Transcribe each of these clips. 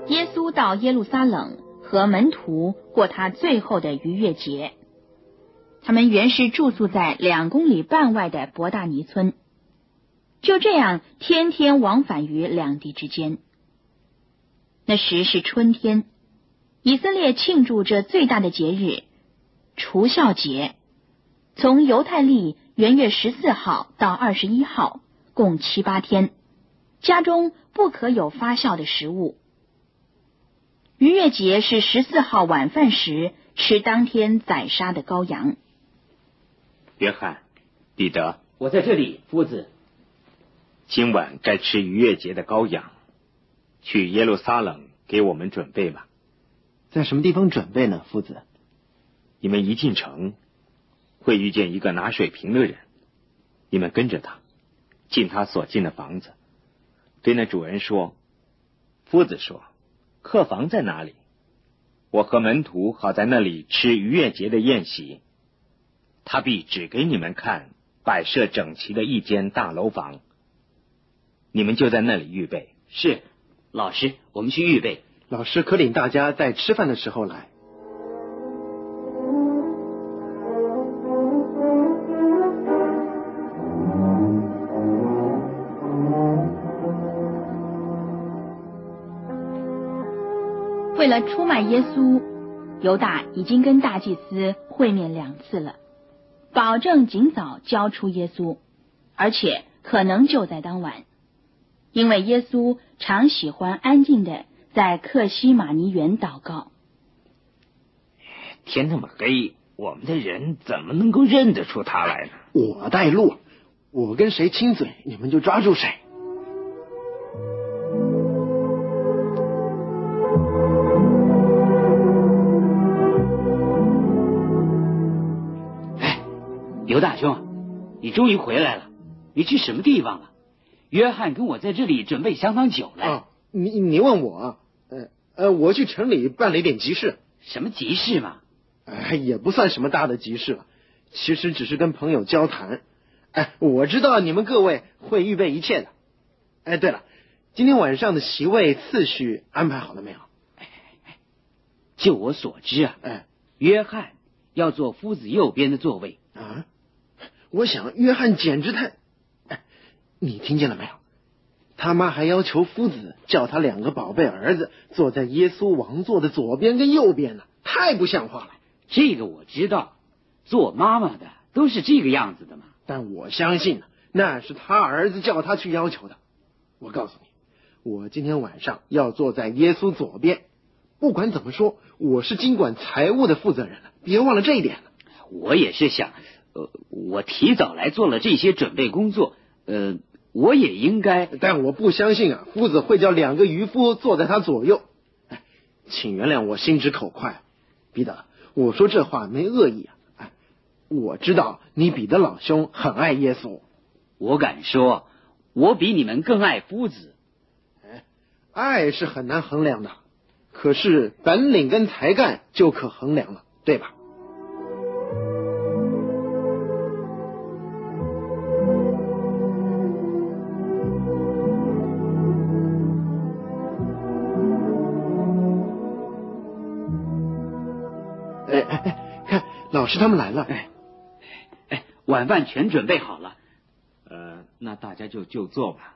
耶稣到耶路撒冷和门徒过他最后的逾越节。他们原是住宿在2公里半外的伯大尼村，就这样天天往返于两地之间。那时是春天，以色列庆祝这最大的节日除酵节，从犹太历元月14号到21号，共7、8天，家中不可有发酵的食物。逾越节是14号晚饭时吃当天宰杀的羔羊。 约翰、彼得， 我在这里，夫子。 今晚该吃逾越节的羔羊，去耶路撒冷给我们准备吧。 在什么地方准备呢，夫子？ 你们一进城，会遇见一个拿水瓶的人，你们跟着他，进他所进的房子，对那主人说：夫子说，客房在哪里？我和门徒好在那里吃逾越节的宴席。他必指给你们看摆设整齐的一间大楼房，你们就在那里预备。 是，老师，我们去预备。 老师可领大家在吃饭的时候来。 为了出卖耶稣，犹大已经跟大祭司会面2次了，保证尽早交出耶稣，而且可能就在当晚，因为耶稣常喜欢安静的在客西马尼园祷告。 天那么黑，我们的人怎么能够认得出他来呢？ 我带路，我跟谁亲嘴，你们就抓住谁。 刘大兄，你终于回来了，你去什么地方了？约翰跟我在这里准备相当久了。 哦，你问我？我去城里办了一点急事。 什么急事嘛？ 也不算什么大的急事了，其实只是跟朋友交谈。我知道你们各位会预备一切的。对了，今天晚上的席位次序安排好了没有？ 就我所知啊，约翰要坐夫子右边的座位啊。我想约翰简直太……你听见了没有？他妈还要求夫子叫他2个宝贝儿子坐在耶稣王座的左边跟右边呢，太不像话了。 这个我知道，做妈妈的都是这个样子的嘛。 但我相信那是他儿子叫他去要求的。我告诉你，我今天晚上要坐在耶稣左边。不管怎么说，我是经管财务的负责人了，别忘了这一点了。 我也是想，我提早来做了这些准备工作，我也应该。 但我不相信夫子会叫2个渔夫坐在他左右。请原谅我心直口快，彼得，我说这话没恶意我知道你彼得老兄很爱耶稣， 我敢说，我比你们更爱夫子。 爱是很难衡量的，可是本领跟才干就可衡量了，对吧？看，老师他们来了。 晚饭全准备好了。 那大家就坐吧。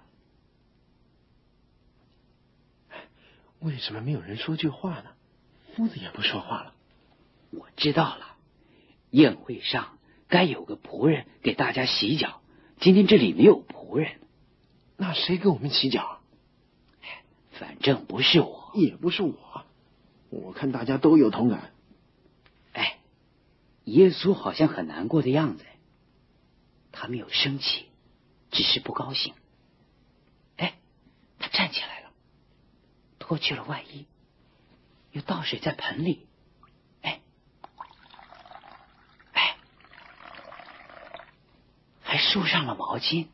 为什么没有人说句话呢？夫子也不说话了。 我知道了，宴会上该有个仆人给大家洗脚，今天这里没有仆人。 那谁给我们洗脚？ 反正不是我， 也不是我。我看大家都有同感。 耶稣好像很难过的样子，他没有生气，只是不高兴。他站起来了，脱去了外衣，又倒水在盆里。还梳上了毛巾。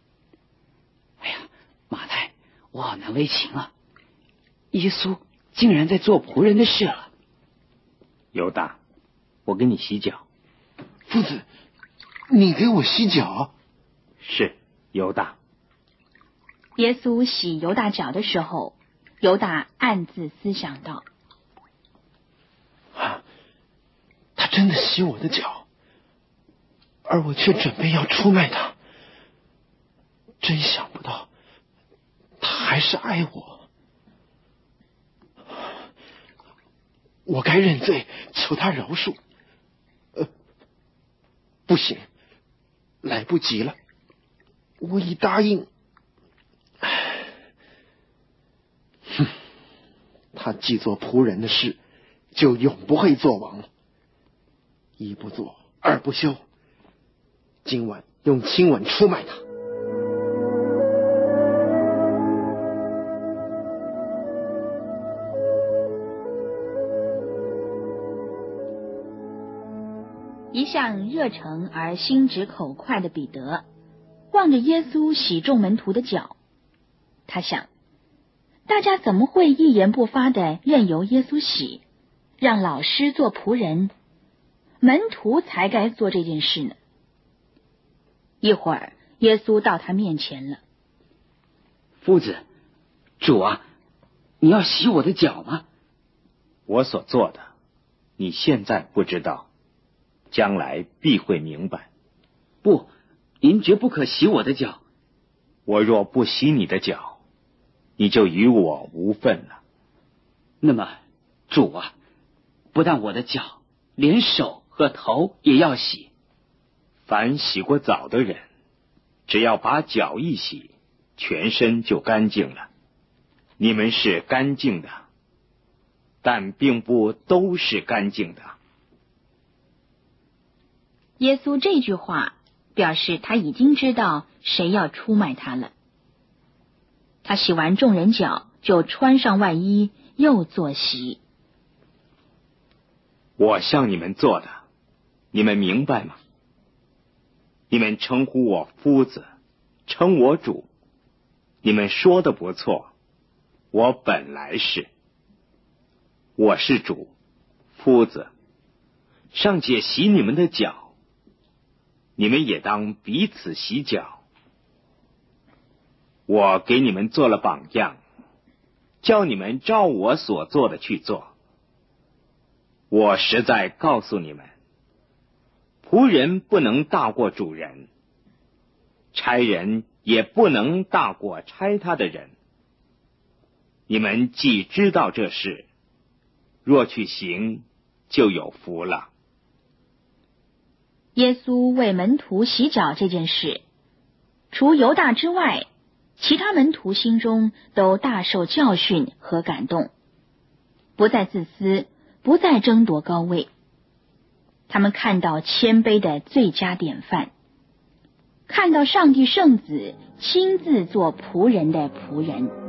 马太，我好难为情啊！耶稣竟然在做仆人的事了。 犹大，我给你洗脚。 夫子，你给我洗脚？ 是，犹大。 耶稣洗犹大脚的时候， 犹大暗自思想道： 他真的洗我的脚，而我却准备要出卖他。真想不到，他还是爱我。我该认罪，求他饶恕。不行，来不及了，我已答应。他既做仆人的事，就永不会做王了。一不做，二不休。今晚用亲吻出卖他。 一向热诚而心直口快的彼得，望着耶稣洗众门徒的脚，他想，大家怎么会一言不发的任由耶稣洗，让老师做仆人，门徒才该做这件事呢？一会儿，耶稣到他面前了。 夫子，主啊，你要洗我的脚吗？ 我所做的，你现在不知道，将来必会明白。 不，您绝不可洗我的脚。 我若不洗你的脚，你就与我无分了。 那么，主啊，不但我的脚，连手和头也要洗。 凡洗过澡的人，只要把脚一洗，全身就干净了。你们是干净的，但并不都是干净的。 耶稣这句话表示他已经知道谁要出卖他了。他洗完众人脚，就穿上外衣，又坐席。 我向你们做的，你们明白吗？你们称呼我夫子，称我主，你们说的不错，我本来是。我是主，夫子，尚且洗你们的脚，你们也当彼此洗脚。我给你们做了榜样，叫你们照我所做的去做。我实在告诉你们，仆人不能大过主人，差人也不能大过差他的人。你们既知道这事，若去行，就有福了。 耶稣为门徒洗脚这件事，除犹大之外，其他门徒心中都大受教训和感动，不再自私，不再争夺高位。他们看到谦卑的最佳典范，看到上帝圣子亲自做仆人的仆人。